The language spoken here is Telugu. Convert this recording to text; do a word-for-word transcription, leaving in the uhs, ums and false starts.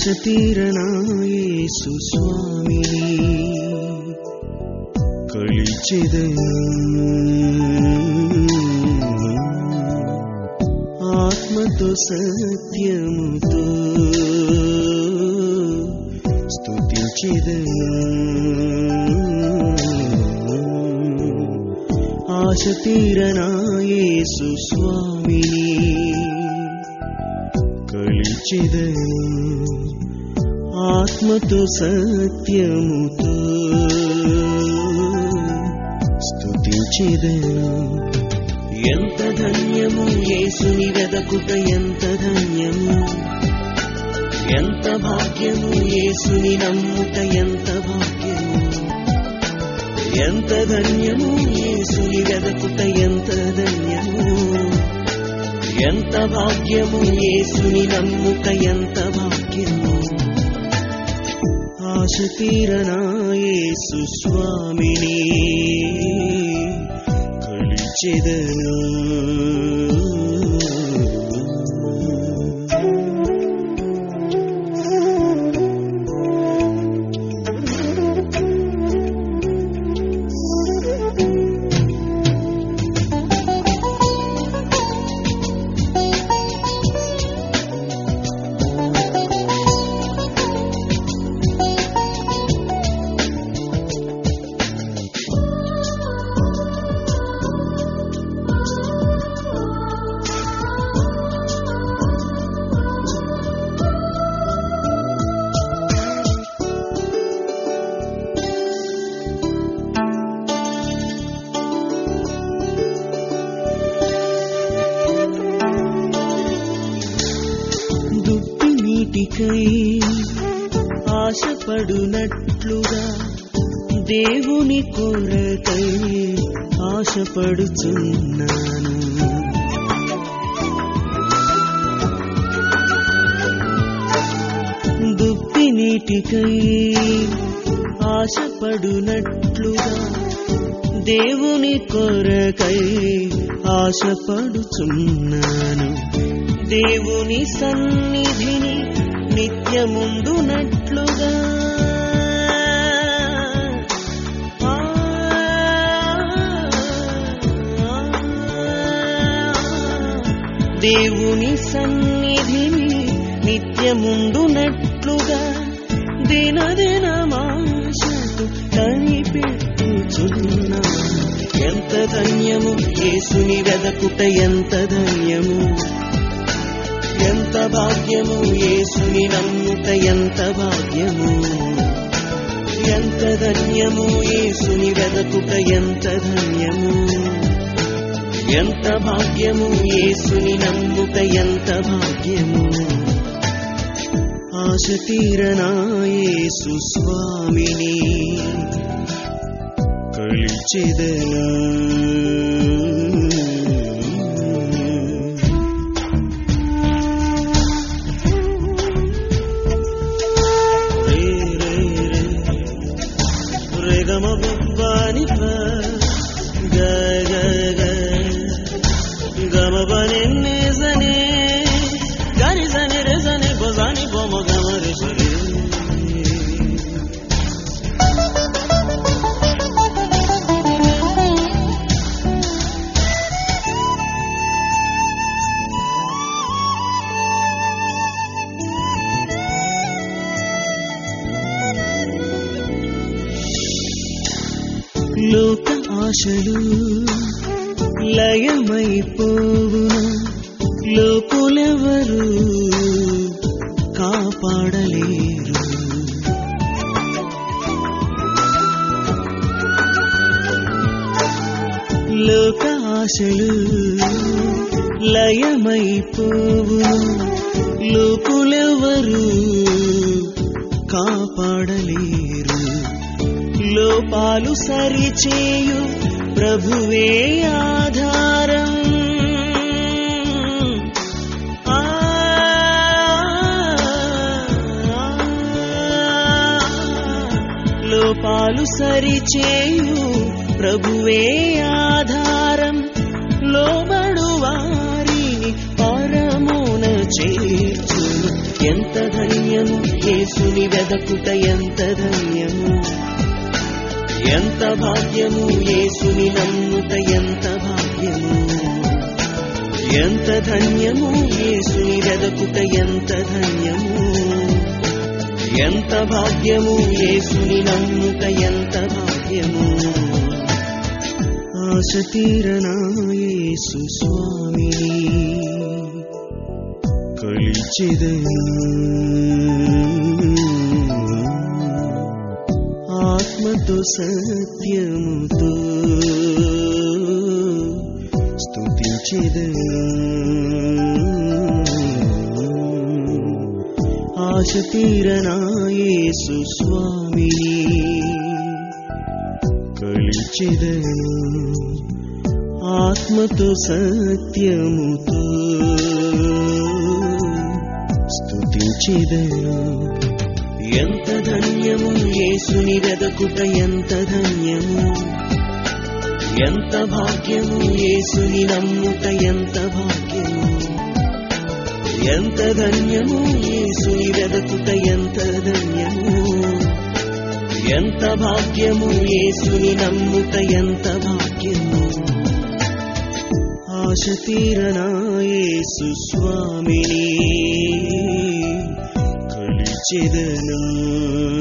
తీరనా యేసు స్వామిని కొలిచెదను ఆత్మతో సత్యముతో స్తుతించెదను ఆశ తీరనా యేసు స్వామిని కొలిచెదను ఆత్మతో సత్యముతో స్తుతించెదను ఎంత ధన్యము యేసుని వెదకుట ఎంత ధన్యము ఎంత భాగ్యము యేసుని నమ్ముట ఎంత భాగ్యము ఎంత ధన్యము యేసుని వెదకుట ఎంత ధన్యము ఎంత భాగ్యము యేసుని నమ్ముట ఎంత భాగ్యము ఆశ తీరనా యేసు స్వామిని కొలిచెదను ఆశపడునట్లుగా దేవుని కొరకై ఆశపడుచున్నాను దుప్పి నీటికై ఆశపడునట్లుగా దేవుని కొరకై ఆశపడుచున్నాను దేవుని సన్నిధిని నిత్యముందునట్లుగా దేవుని సన్నిధిని నిత్యముందునట్లుగా దినదినమాశతో కనిపెట్టుచున్నాను ఎంత ధన్యము యేసుని వెదకుట ఎంత ధన్యము ఎంత భాగ్యము యేసుని నమ్ముట ఎంత భాగ్యము ఎంత ధన్యము యేసుని వెదకుట ఎంత ధన్యము ఎంత భాగ్యము యేసుని నమ్ముట ఎంత భాగ్యము ఆశ తీరనా యేసు స్వామిని కొలిచెదను లోక ఆశలు లయమైపోవును లోకులెవరు కాపాడలేరు లోక ఆశలు లయమైపోవును లోకులెవరు కాపాడలేరు లోపాలు సరిచేయు ప్రభువే ఆధారం ఆ లోపాలు సరిచేయు ప్రభువే ఆధారం లోబడు వారిని పరమున చేర్చును ఎంత ధన్యము యేసుని వెదకుట ఎంత ధన్యము, ఎంత భాగ్యము. యేసుని నమ్ముట ఎంత భాగ్యము, ఎంత ధన్యము. యేసుని వెదకుట ఎంత ధన్యము, ఎంత భాగ్యము. యేసుని నమ్ముట ఎంత భాగ్యము. ఆశ తీరనా యేసు స్వామిని కొలిచెదను, ఆత్మతో సత్యముతో స్తుతించెదను. ఆశ తీరనా యేసు స్వామిని కొలిచెదను, ఆత్మతో సత్యముతో స్తుతించెదను. ఎంత ధన్యము యేసుని వెదకుట ఎంత ధన్యము, ఎంత భాగ్యము. యేసుని నమ్ముట ఎంత భాగ్యము, ఎంత ధన్యము. యేసుని వెదకుట ఎంత ధన్యము, ఎంత భాగ్యము. యేసుని నమ్ముట ఎంత భాగ్యము. ఆశ తీరనా యేసు స్వామిని కొలిచెదను.